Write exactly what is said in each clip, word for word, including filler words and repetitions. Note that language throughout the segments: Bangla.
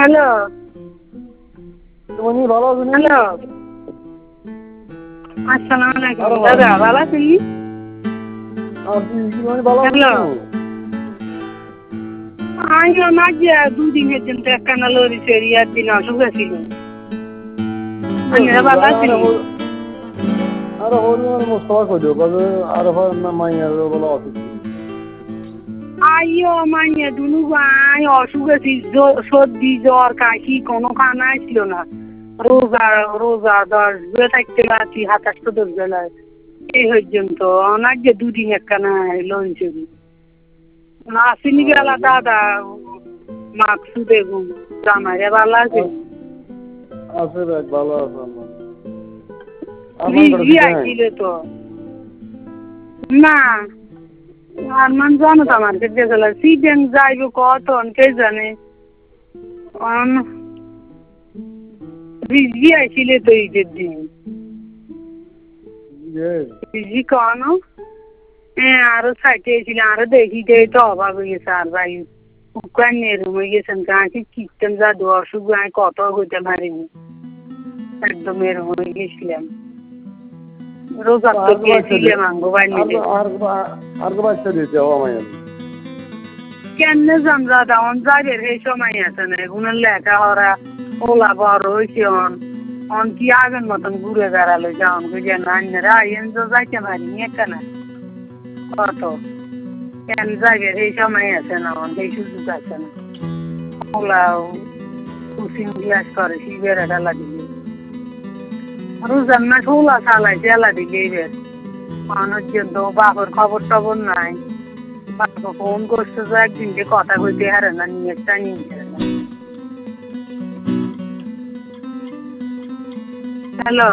হ্যালো তুমি ভালো আছো? হ্যালো আসসালামু আলাইকুম দাদা ভালো আছেন? হ্যালো আইও না যে দুদিনের জন্য একখানা লরি সেরি একদিন অসুখ ছিল আপনারা ভালো আছেন? আরে হরিমন মোস্তফা কইলো কবে আর না মাইয়ার বলা অসুখ আইও মাইয়া দুনু ভাই অসুখ আছে সর্দি জ্বর কাশি কোনো খানা ছিল না রোজা রোজা দশ বেলা থাকতে আছি সাতাশটা দশ বেলায় এই পর্যন্ত অনেক যে দুদিন একখানা লরি সেরি আসেনি গেলা দাদা মাকসু বেগুন জামাইরে ভালো আছে আছে রে ভালো আছে রিজি আইছিল তো না আর মান জানো তো আমার কাছে গেল সিজন যাইব কত কে জানে রিজি আইছিল তো ঈদের দিন রিজি কন হ্যাঁ আরো সাইটে ছিল আরো দেখি যে তো অভাব হয়ে গেছে আর ভাই উকান নেরুম হয়ে গেছেন কাঁচি কিচেন যা অসুখ আমি কত হইতে পারিনি একদম এরম হয়ে গেছিলাম রোজা তো গেছিলাম আঙ্গো বাড়িতে আর কো বাচ্চা দিতে ও মাইয়া কেমনে জান দাদা অন যাবে এই সময় আছে না এগুলো লেখা হরা ওলা বড় হয়েছে অন অন কি আগের মতন ঘুরে বেড়ালো যাওন বুঝে না আন্যরা আইন তো যাইতে পারিনি এখানে কত কেন যাবে এই সময় আছে না অন এই সুযোগ আছে না ওলা কুচিং গ্লাস করে শিবের ডালা দিলে রোজার না ওলা চালাইছে এলা দিলে এবার মানুষ কিন্তু বাপর খবর টবর নাই বাবা ফোন করছে যে একদিনকে কথা কইতে হারে না নিয়ে একটা নিয়ে হ্যালো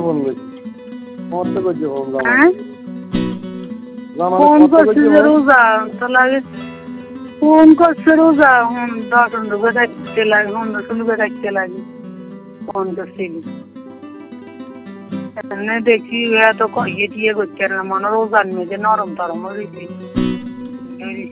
ফোন করছে যে রোজা তাহলে ফোন করছে রোজা হন দশ লোকে থাকতে লাগে হন দশ লোকে থাকতে লাগে ফোন করছিল দেখি এত ইয়ে টিয়ে করছে না মনে রোজার মেয়েদের নরম টরম হয়েছে